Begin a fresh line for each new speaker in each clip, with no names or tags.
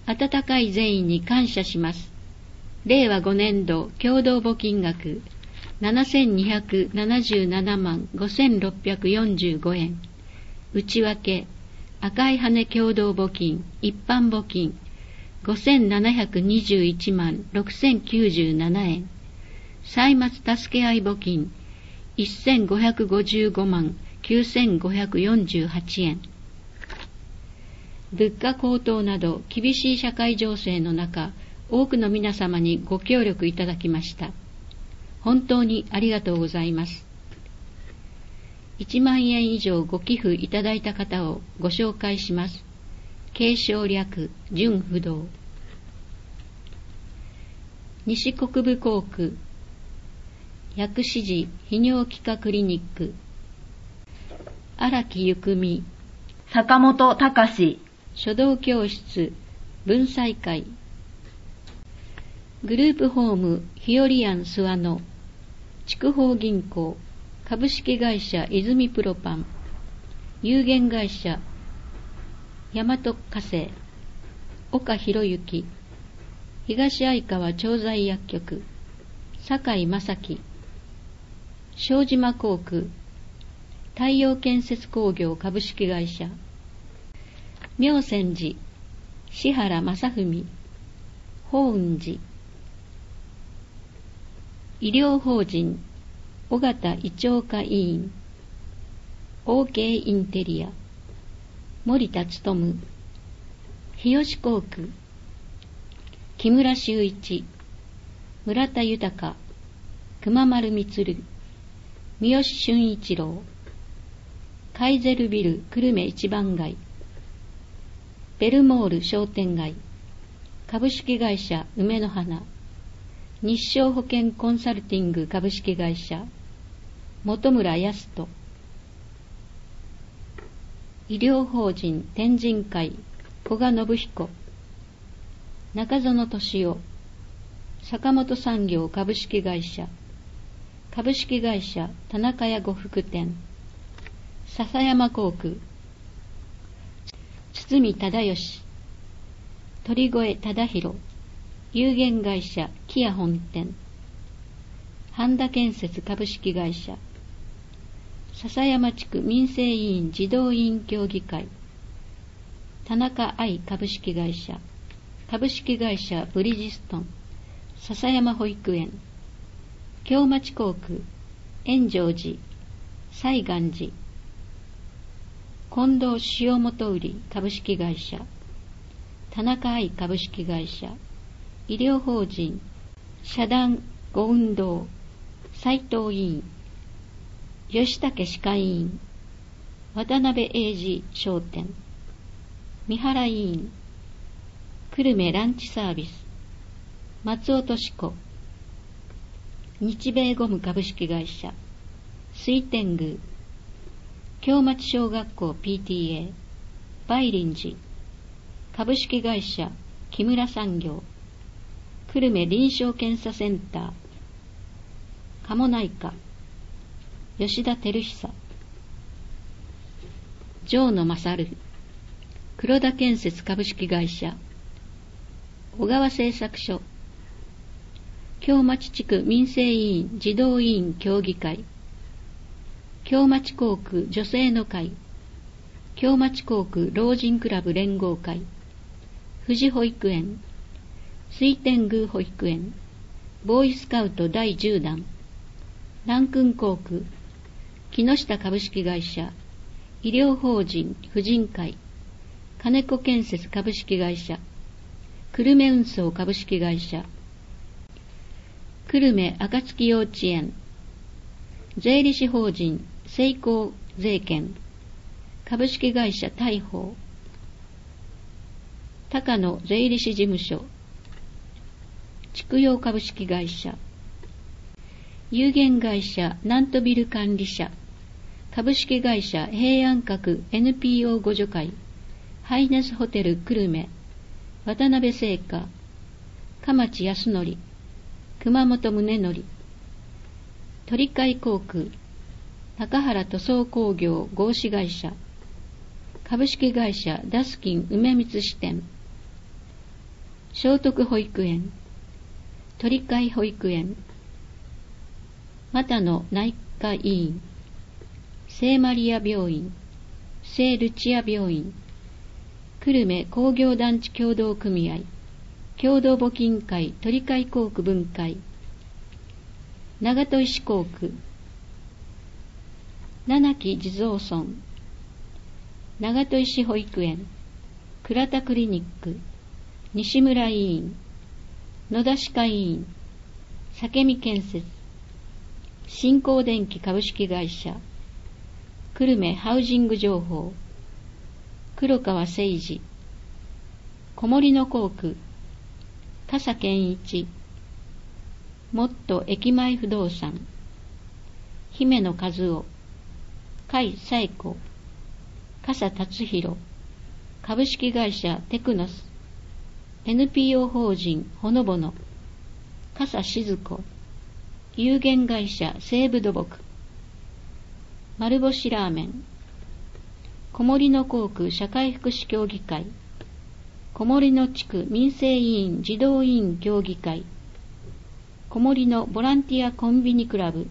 温かい善意に感謝します。令和5年度共同募金額7277万5645円。内訳、赤い羽共同募金、一般募金5721万6097円。歳末助け合い募金1555万9548円。物価高騰など厳しい社会情勢の中、多くの皆様にご協力いただきました。本当にありがとうございます。1万円以上ご寄付いただいた方をご紹介します。継承略、純不動。西国部工区、薬師寺泌尿器科クリニック、荒木ゆくみ、
坂本隆、
書道教室、文才会、グループホームヒオリアンスワノ、筑豊銀行、株式会社泉プロパン、有限会社大和火星、岡博之、東相川調剤薬局、堺正樹、正島航空、太陽建設工業株式会社、妙泉寺、志原正文、法雲寺、医療法人尾形胃腸科医院、OK インテリア、森田勉、日吉航空、木村修一、村田豊、熊丸充、三好俊一郎、カイゼルビル久留米一番街、ベルモール商店街、株式会社梅の花、日商保険コンサルティング株式会社、本村康人、医療法人天神会、古賀信彦、中園俊夫、坂本産業株式会社、株式会社田中屋呉服店、笹山航空、堤忠義、鳥越忠宏、有限会社キア本店、半田建設株式会社、笹山地区民生委員児童委員協議会、田中愛株式会社、株式会社ブリヂストン、笹山保育園、京町航空、円城寺、西岸寺、近藤塩元売株式会社、田中愛株式会社、医療法人社団ご運動、斉藤委員、吉武歯科委員、渡辺英二商店、三原委員、久留米ランチサービス、松尾敏子、日米ゴム株式会社、水天宮、京町小学校 PTA、梅林寺、株式会社木村産業、久留米臨床検査センター、鴨内科、吉田照久、城野勝、黒田建設株式会社、小川製作所、京町地区民生委員児童委員協議会、京町航空女性の会、京町航空老人クラブ連合会、富士保育園、水天宮保育園、ボーイスカウト第10弾、南空航空、木下株式会社、医療法人婦人会、金子建設株式会社、久留米運送株式会社、久留米暁幼稚園、税理士法人セイコー税券、株式会社大宝、高野税理士事務所、筑陽株式会社、有限会社南都ビル管理者、株式会社平安閣 NPO 互助会、ハイネスホテル久留米、渡辺製菓、蒲地康則、熊本宗則、鳥海航空、高原塗装工業合資会社、株式会社ダスキン梅光支店、 聖徳保育園、鳥飼保育園、又野内科医院、聖マリア病院、聖ルチア病院、久留米工業団地協同組合、共同募金会鳥飼工区分会、長門石工区、七木地蔵村、長門石保育園、倉田クリニック、西村医院、野田歯科医院、酒見建設、新興電機株式会社、久留米ハウジング情報、黒川誠二、小森の工区、笠健一、もっと駅前不動産、姫野和夫、甲斐紗子、笠達弘、株式会社テクノス、NPO 法人ほのぼの、笠静子、有限会社西武土木、丸星ラーメン、小森の工区社会福祉協議会、小森の地区民生委員児童委員協議会、小森のボランティアコンビニクラブ、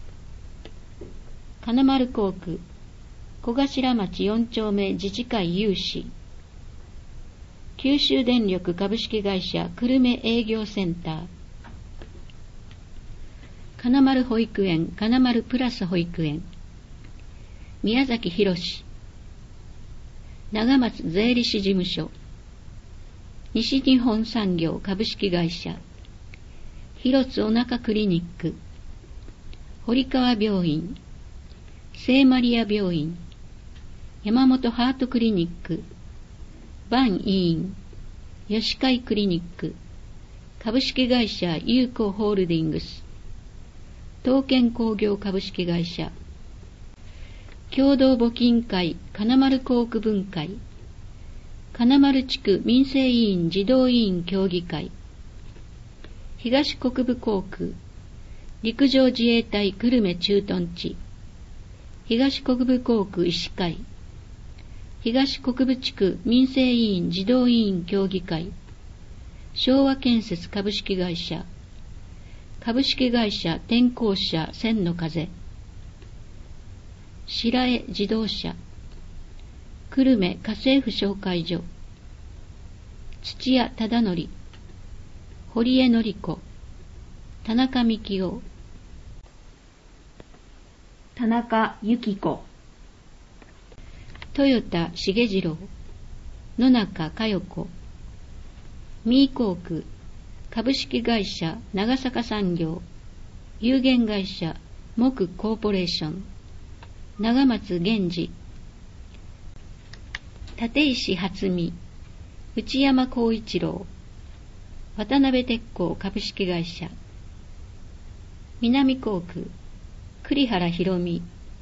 金丸工区小頭町4丁目自治会有志、九州電力株式会社久留米営業センター、金丸保育園金丸プラス保育園、宮崎博、長松税理士事務所、西日本産業株式会社、広津おなかクリニック、堀川病院、聖マリア病院、山本ハートクリニック、バン医院、吉海クリニック、株式会社友好ホールディングス、東建工業株式会社、共同募金会金丸工区分会、金丸地区民生委員児童委員協議会、東国部工区陸上自衛隊久留米駐屯地、東国部工区医師会、東国部地区民生委員児童委員協議会、昭和建設株式会社、株式会社天候車千の風、白江自動車、久留米家政婦紹介所、土屋忠則、堀江典子、田中幹夫、
田中由紀子、
豊田重次郎、野中佳代子、三井工区株式会社長坂産業、有限会社木コーポレーション、長松源次、立石初美、内山光一郎、渡辺鉄工株式会社、南工区栗原博美、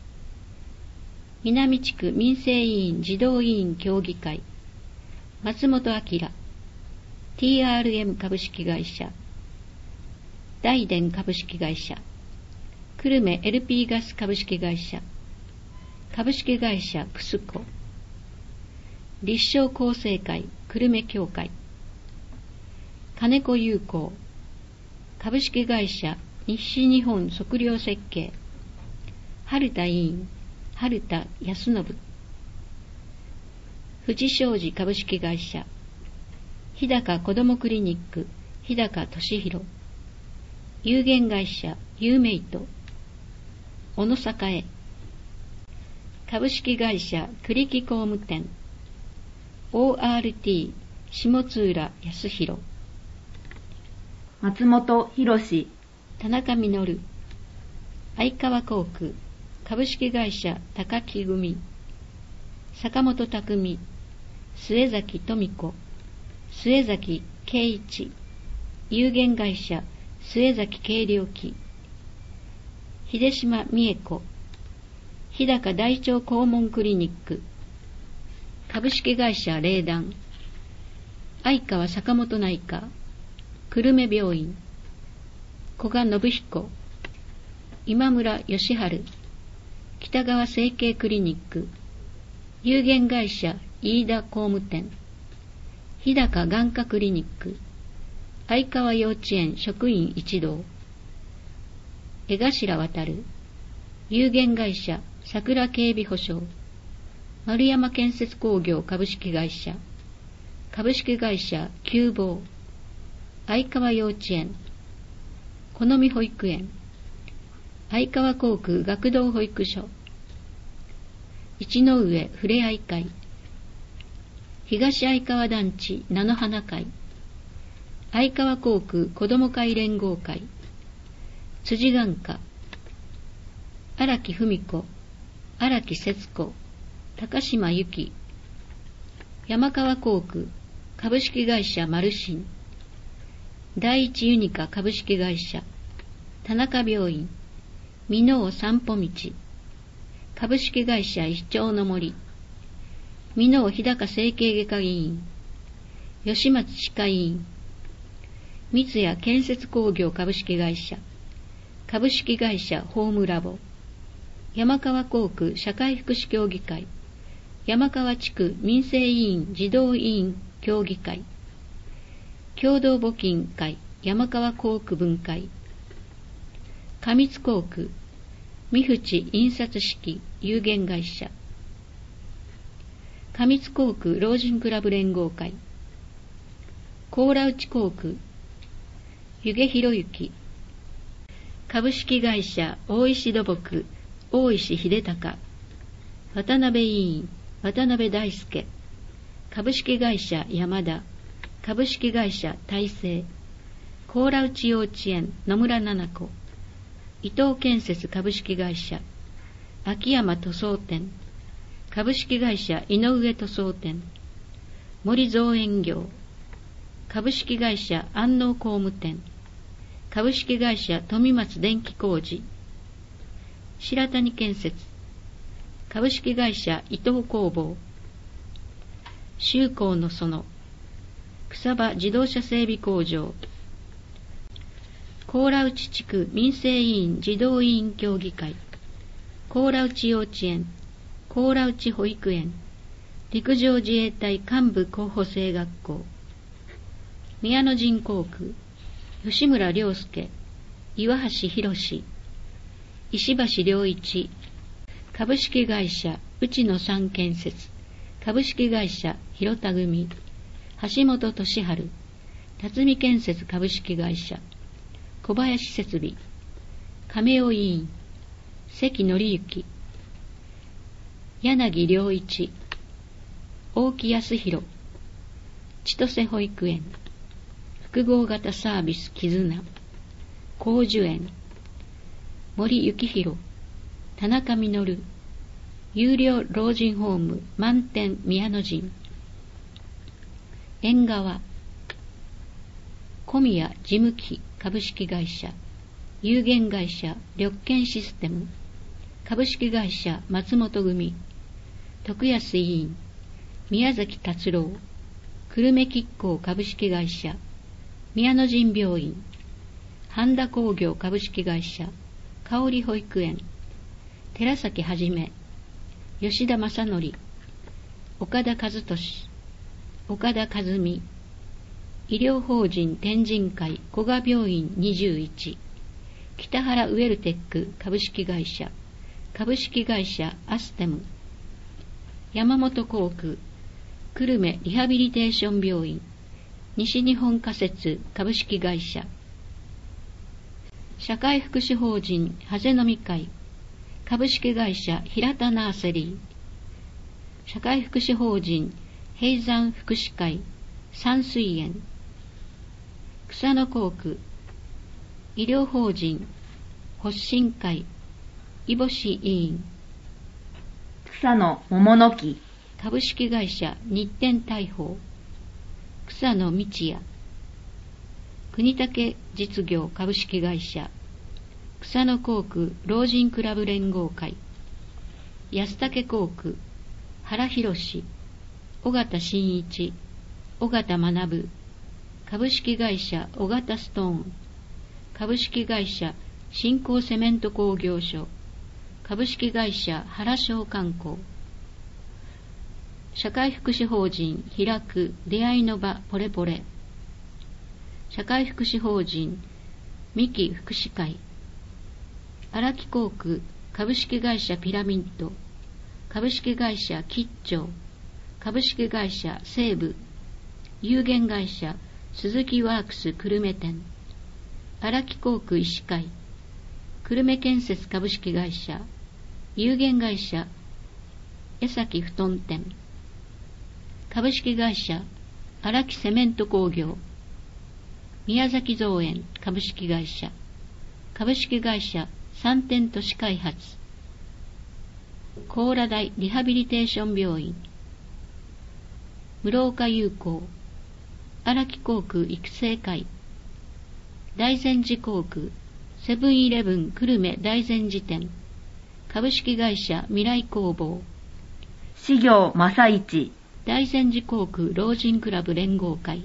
南地区民生委員児童委員協議会、松本明、TRM 株式会社、大電株式会社、久留米 LP ガス株式会社、株式会社クスコ、立正厚生会久留米協会、金子友好、株式会社西日本測量設計、春田委員春田康信、富士商事株式会社、日高子どもクリニック日高俊弘、有限会社ユーメイト、小野栄、株式会社栗木工務店、ORT 下津浦康弘、
松本博、
田中実、相川工区株式会社高木組、坂本匠、末崎富子、末崎圭一、有限会社末崎軽量機、秀島美恵子、日高大腸肛門クリニック、株式会社霊団、相川坂本内科、久留米病院、古賀信彦、今村義治、北川整形クリニック、有限会社飯田工務店、日高眼科クリニック、 相川幼稚園職員一同、江頭渡、有限会社桜警備保障、丸山建設工業株式会社、株式会社久保、相川幼稚園、好み保育園、相川航空学童保育所、一の上ふれあい会、東相川団地菜の花会、相川航空子ども会連合会、辻眼科、荒木文子、荒木節子、高島由紀、山川航空株式会社マルシン、第一ユニカ株式会社、田中病院、箕面散歩道、株式会社一丁の森、箕面日高整形外科医院、吉松歯科医院、三ツ矢建設工業株式会社、株式会社ホームラボ、山川航空社会福祉協議会、山川地区民生委員児童委員協議会、共同募金会山川航空分会、上津航空三淵印刷式有限会社、上津航空老人クラブ連合会、高良内航空湯気博之、株式会社大石土木大石秀隆、渡辺委員渡辺大輔、株式会社山田、株式会社大成、高良内幼稚園野村七子、伊藤建設株式会社、秋山塗装店、株式会社井上塗装店、森造園業、株式会社安納工務店、株式会社富松電気工事、白谷建設、株式会社伊藤工房、周工の園、草場自動車整備工場、高良内地区民生委員児童委員協議会、高良内幼稚園、高良内保育園、陸上自衛隊幹部候補生学校、宮野陣航空、吉村良介、岩橋博士、石橋良一、株式会社内野三建設、株式会社広田組、橋本俊治、辰巳建設株式会社、小林設備、亀尾委員、関則之、柳良一、大木康弘、千歳保育園、複合型サービス絆、高樹園、森幸宏、田中実、有料老人ホーム満点宮野陣、縁側、小宮事務機株式会社、有限会社緑建システム、株式会社松本組、徳安委員、宮崎達郎、久留米吉行株式会社、宮野陣病院、半田工業株式会社、香織保育園、寺崎はじめ、吉田正則、岡田和俊、岡田和美、医療法人天神会古賀病院21、北原ウェルテック株式会社、株式会社アステム、山本航空、久留米リハビリテーション病院、西日本仮設株式会社、社会福祉法人ハゼ飲み会、株式会社平田ナーセリー、社会福祉法人平山福祉会山水園、草野航空、医療法人発信会伊星委員、
草野桃の木
株式会社日天大砲、草野道也、国武実業株式会社、草野航空老人クラブ連合会、安武航空原博士、尾形真一、尾形学、株式会社尾形ストーン、株式会社新興セメント工業所、株式会社原商観光、社会福祉法人開く出会いの場ポレポレ、 社会福祉法人三木福祉会、荒木航空株式会社ピラミッド、株式会社吉兆、株式会社西部、有限会社鈴木ワークス久留米店、荒木航空医師会、久留米建設株式会社、有限会社江崎布団店、株式会社荒木セメント工業、宮崎造園株式会社、株式会社三天都市開発、高良台リハビリテーション病院、室岡友好、荒木航空育成会、大善寺航空、セブンイレブン久留米大善寺店、株式会社未来工房、
四行正一、
大善寺航空老人クラブ連合会、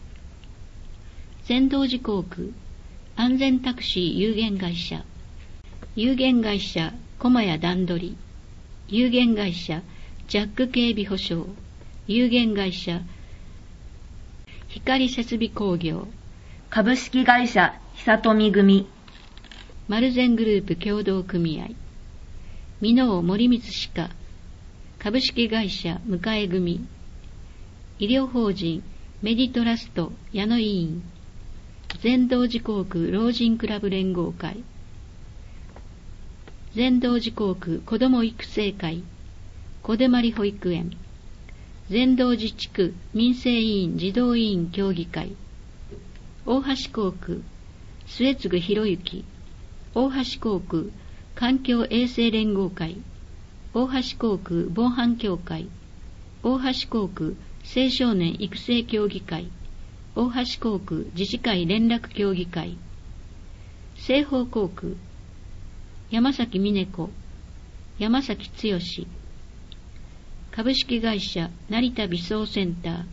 善道寺航空安全タクシー有限会社、有限会社駒谷段取り、有限会社ジャック警備保障、有限会社光設備工業、
株式会社久富組、
丸善グループ協同組合、箕面森光歯科株式会社迎え組、医療法人メディトラスト矢野委員、善道寺航空老人クラブ連合会、善道寺航空子ども育成会、小出まり保育園、善道寺地区民生委員児童委員協議会、大橋航空末次博之、大橋航空環境衛生連合会、大橋航空防犯協会、大橋航空青少年育成協議会、大橋航空自治会連絡協議会、西方航空山崎峰子、山崎剛、株式会社成田美装センター、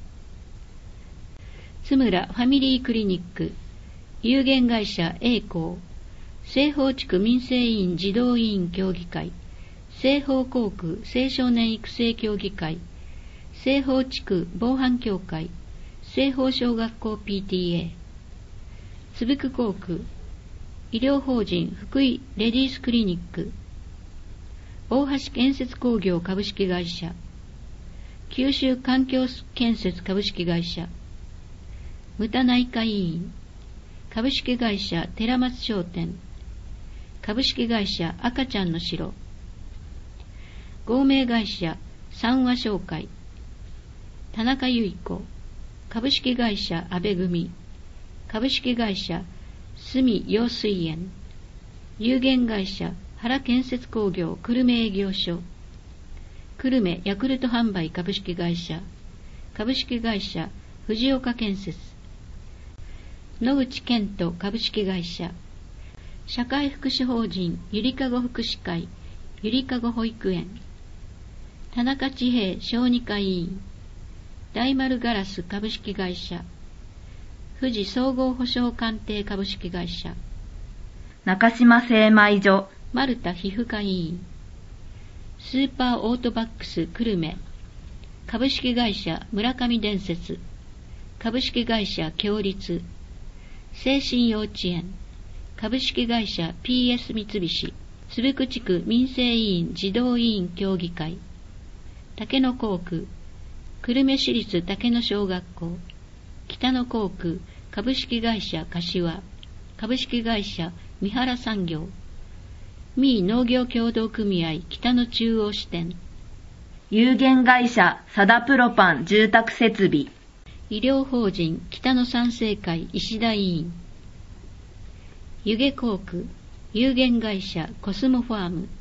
津村ファミリークリニック有限会社栄光、西方地区民生委員児童委員協議会、西方航空青少年育成協議会、西方地区防犯協会、西方小学校 PTA、つぶく航空医療法人福井レディースクリニック、大橋建設工業株式会社、九州環境建設株式会社、牟田内科委員、株式会社寺松商店、株式会社赤ちゃんの城、合名会社三和商会、田中由子、株式会社安倍組、株式会社住用水園、有限会社原建設工業久留米営業所、久留米ヤクルト販売株式会社、株式会社藤岡建設、野口健人株式会社、社会福祉法人ゆりかご福祉会ゆりかご保育園、田中千平小児科医院、大丸ガラス株式会社、富士総合保証鑑定株式会社、
中島精米所、
丸田皮膚科医院、スーパーオートバックス久留米、株式会社村上伝説、株式会社共立、精神幼稚園、株式会社 PS 三菱、鶴久地区民生委員児童委員協議会、竹野航空、久留米市立竹野小学校、北野航空株式会社柏、株式会社三原産業、三井農業協同組合北野中央支店、
有限会社サダプロパン住宅設備、
医療法人北野産生会石田委員、湯気航空有限会社コスモファーム、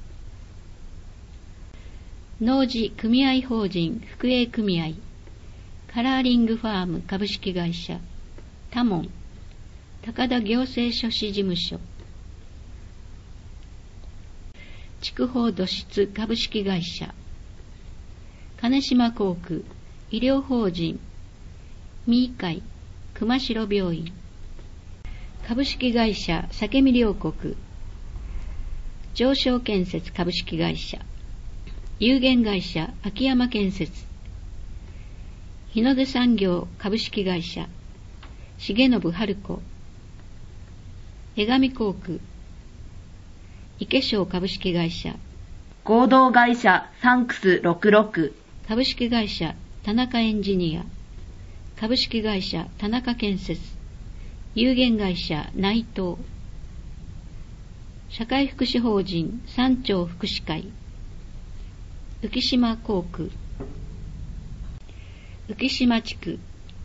農事組合法人福営組合、カラーリングファーム株式会社多聞、高田行政書士事務所、筑豊土質株式会社、金島航空医療法人三井会熊代病院、株式会社酒見両国、上昇建設株式会社、有限会社秋山建設、日の出産業株式会社、 重信春子、江上航空、池商株式会社、
合同会社サンクス66、
株式会社田中エンジニア、株式会社田中建設、有限会社内藤、社会福祉法人三町福祉会、浮島航空、浮島地区、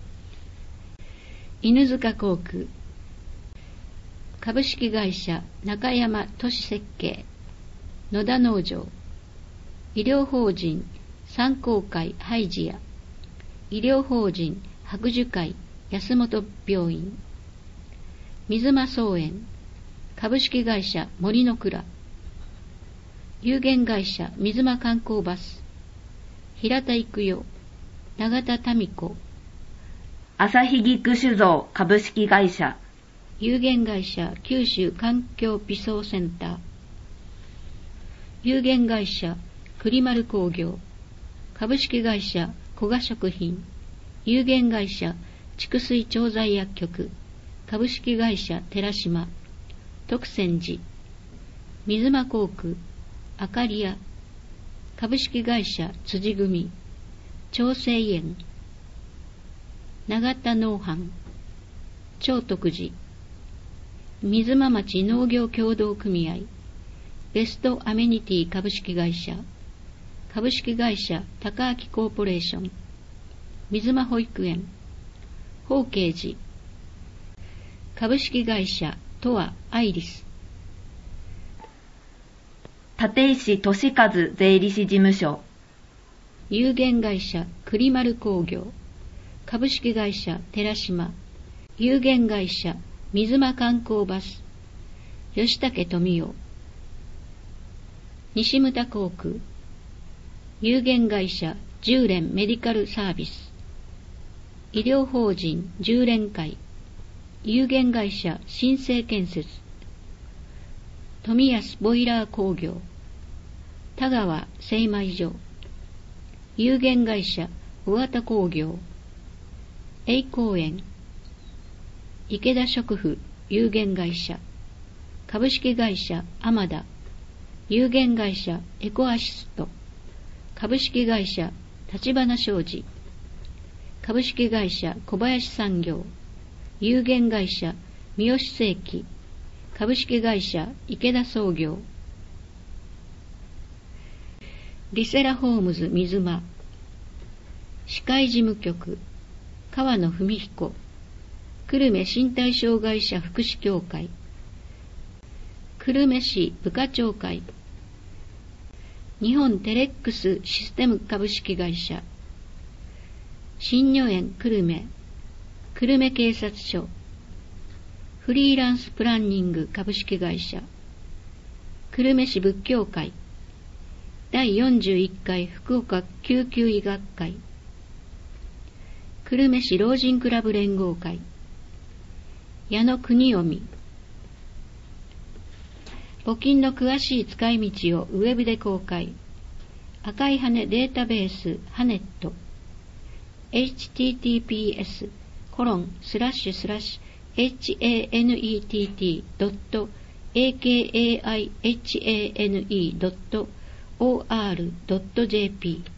犬塚航空、株式会社中山都市設計、野田農場、医療法人三幸会ハイジア、医療法人白樹会安本病院、水間草園、株式会社森の倉、有限会社水間観光バス、平田育代、永田民子、
朝日菊酒造株式会社、
有限会社九州環境微装センター、有限会社栗丸工業、株式会社古賀食品、有限会社筑水調剤薬局、株式会社寺島、徳泉寺、水間航空、あかりや、株式会社辻組、長生園、長田農販、長徳寺、水間町農業協同組合、ベストアメニティ株式会社、株式会社高明コーポレーション、水間保育園、法慶寺、株式会社トアアイリス、
立石俊和税理士事務所、
有限会社栗丸工業、株式会社寺島、有限会社水間観光バス、吉武富夫、西牟田航空、有限会社十連メディカルサービス、医療法人十連会、有限会社新生建設、富安ボイラー工業、田川精米所、有限会社小型工業、栄光園、池田食府有限会社、株式会社アマダ、有限会社エコアシスト、株式会社立花商事、株式会社小林産業、有限会社三好精機、株式会社池田創業、リセラホームズ水間、司会事務局川野文彦、久留米身体障害者福祉協会、久留米市部課長会、日本テレックスシステム株式会社、新如園久留米、久留米警察署、フリーランスプランニング株式会社、久留米市仏教会、第41回福岡救急医学会、久留米市老人クラブ連合会、矢野国臣、募金の詳しい使い道をウェブで公開、赤い羽データベースハネット、https://hanett.akaihane.or.jp